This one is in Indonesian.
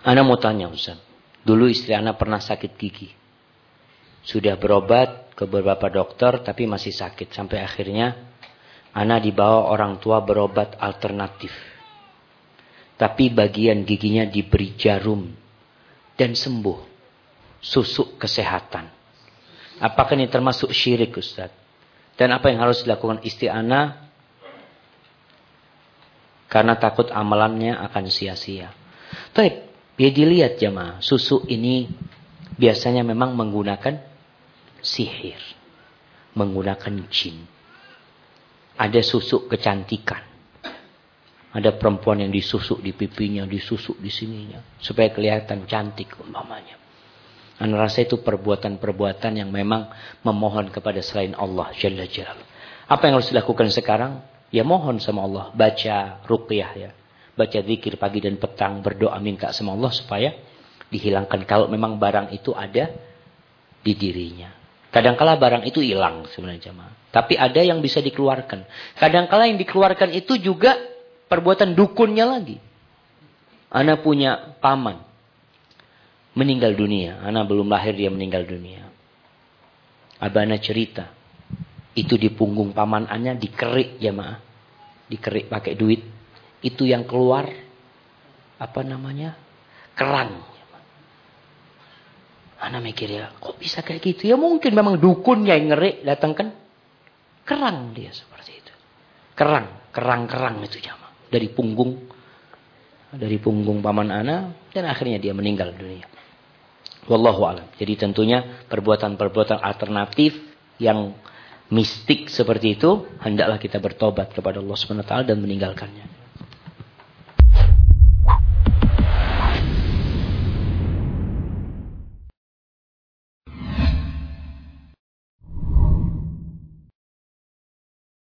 Ana mau tanya Ustaz. Dulu istri ana pernah sakit gigi. Sudah berobat ke beberapa dokter tapi masih sakit. Sampai akhirnya ana dibawa orang tua berobat alternatif. Tapi bagian giginya diberi jarum dan sembuh. Susuk kesehatan. Apakah ini termasuk syirik Ustaz? Dan apa yang harus dilakukan istri ana? Karena takut amalannya akan sia-sia. Baik. Ya dilihat jemaah, susu ini biasanya memang menggunakan sihir. Menggunakan jin. Ada susuk kecantikan. Ada perempuan yang disusuk di pipinya, disusuk di sininya. Supaya kelihatan cantik umpamanya. Anda rasa itu perbuatan-perbuatan yang memang memohon kepada selain Allah Jalla Jalaluhu. Apa yang harus dilakukan sekarang? Ya mohon sama Allah. Baca ruqyah ya. Baca zikir pagi dan petang, berdoa minta sama Allah supaya dihilangkan kalau memang barang itu ada di dirinya. Kadangkala barang itu hilang sebenarnya jemaah. Tapi ada yang bisa dikeluarkan. Kadangkala yang dikeluarkan itu juga perbuatan dukunnya lagi. Ana punya paman meninggal dunia. Ana belum lahir dia meninggal dunia. Abana cerita. Itu di punggung paman ana dikerik jemaah. Dikerik pakai duit. Itu yang keluar kerang. Ana mikir ya, kok bisa kayak gitu? Ya mungkin memang dukunnya yang ngerik datangkan kerang dia seperti itu. Kerang itu jamaah dari punggung paman ana dan akhirnya dia meninggal dunia. Wallahu a'lam. Jadi tentunya perbuatan-perbuatan alternatif yang mistik seperti itu hendaklah kita bertobat kepada Allah Subhanahu wa taala dan meninggalkannya.